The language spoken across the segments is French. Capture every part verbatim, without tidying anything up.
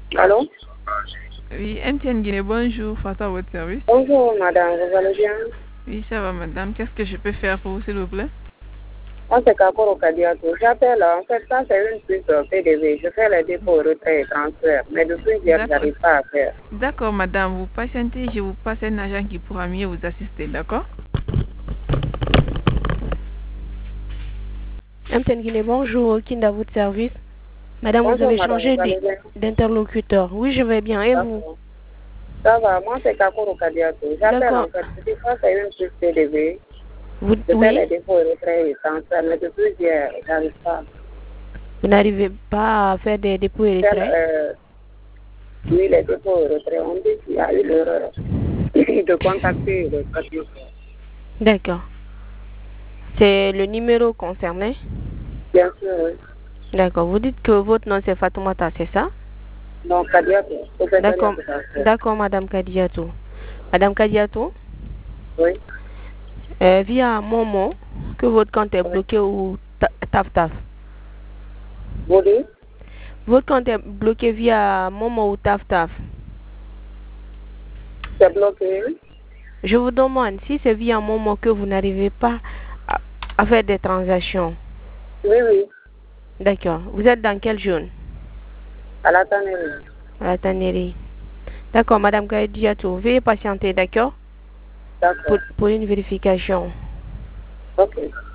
Allô? Oui, M T N Guinée, bonjour, Fata à votre service. Bonjour madame, vous allez bien? Oui, ça va madame. Qu'est-ce que je peux faire pour vous, s'il vous plaît? Moi, c'est Kakoro Kadiato. J'appelle, en fait, ça c'est une puce P D V. Je fais les dépôts, retrait et transfert. Mais depuis hier, je n'arrive pas à faire. D'accord madame, vous patientez, je vous passe un agent qui pourra mieux vous assister, d'accord? M T N Guinée, bonjour, Kinda à votre service. Madame, Bonjour vous avez madame, changé vous allez bien? d'interlocuteur. Oui, je vais bien. Et vous? Ça va, moi c'est Kakoro Kadiato. J'appelle en fait, je dis ça c'est une puce P D V. Vous, je oui? fais les dépôts, retrait et transfert. Mais depuis hier, je n'arrive pas. Vous n'arrivez pas à faire des dépôts et retraits? Euh, oui, les dépôts et retrait, on dit qu'il y a eu l'erreur de contacter le service. D'accord. C'est le numéro concerné? Bien sûr, oui. D'accord. Vous dites que votre nom c'est Fatoumata, c'est ça? Non, Kadiato. D'accord, d'accord, Madame Kadiato. Madame Kadiato? Oui. Euh, via Momo, que votre compte est bloqué ou Taf Taf? Vous dites? Votre compte est bloqué via Momo ou Taf Taf? C'est bloqué. Je vous demande si c'est via Momo que vous n'arrivez pas à, à faire des transactions. Oui, oui. D'accord. Vous êtes dans quelle zone? À la tannerie. À la tannerie. D'accord, Madame Kadiato, veuillez patienter, d'accord? D'accord. Pour, pour une vérification. Ok.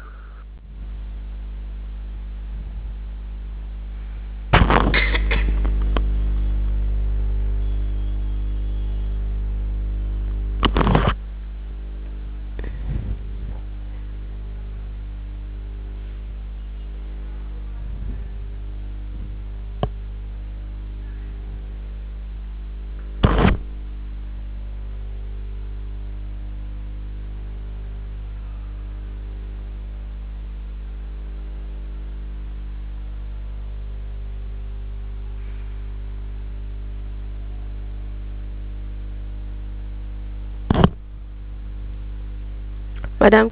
Madame,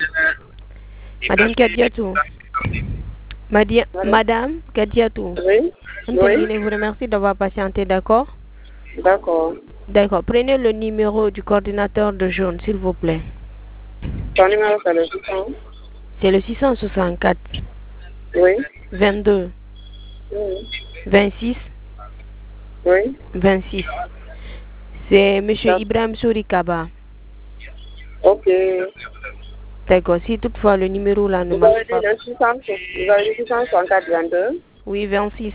Madame Kadiato. Madia, Madame Kadiato. Oui. Oui. Vous remercie d'avoir patienté, d'accord? D'accord. D'accord. Prenez le numéro du coordinateur de jaune, s'il vous plaît. Ton numéro, c'est le six cents? C'est le six cent soixante-quatre. Oui. vingt-deux. Oui. vingt-six. Oui. vingt-six. C'est Monsieur Ibrahim Sourikaba. Ok. D'accord. Si toutefois le numéro là ne vous marche avez pas. Dit le six cents, vous avez dit six cent soixante-quatre vingt-deux? Oui, vingt-six.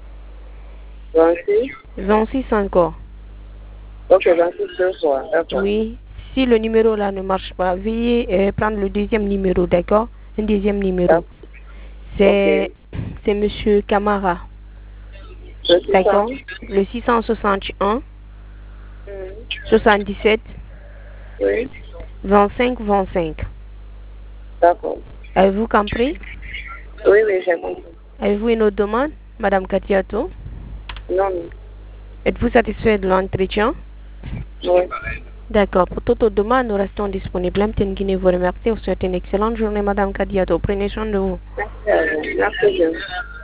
vingt-six? vingt-six encore. Ok, vingt-six deux fois. D'accord. Oui. Si le numéro là ne marche pas, veuillez euh, prendre le deuxième numéro, d'accord? Un deuxième numéro. C'est okay. C'est Monsieur Camara. D'accord. Le six cent soixante et un. Mmh. soixante-dix-sept. Oui. vingt-cinq vingt-cinq. D'accord. Avez-vous compris? Oui, oui, j'ai compris. Avez-vous une autre demande, Madame Kadiato? Non, non. Êtes-vous satisfait de l'entretien? Oui. D'accord. Pour toute autre demande, nous restons disponibles. M T N Guinée vous remercie. Vous souhaite une excellente journée, Madame Kadiato. Prenez soin de vous. Merci à vous. Merci bien.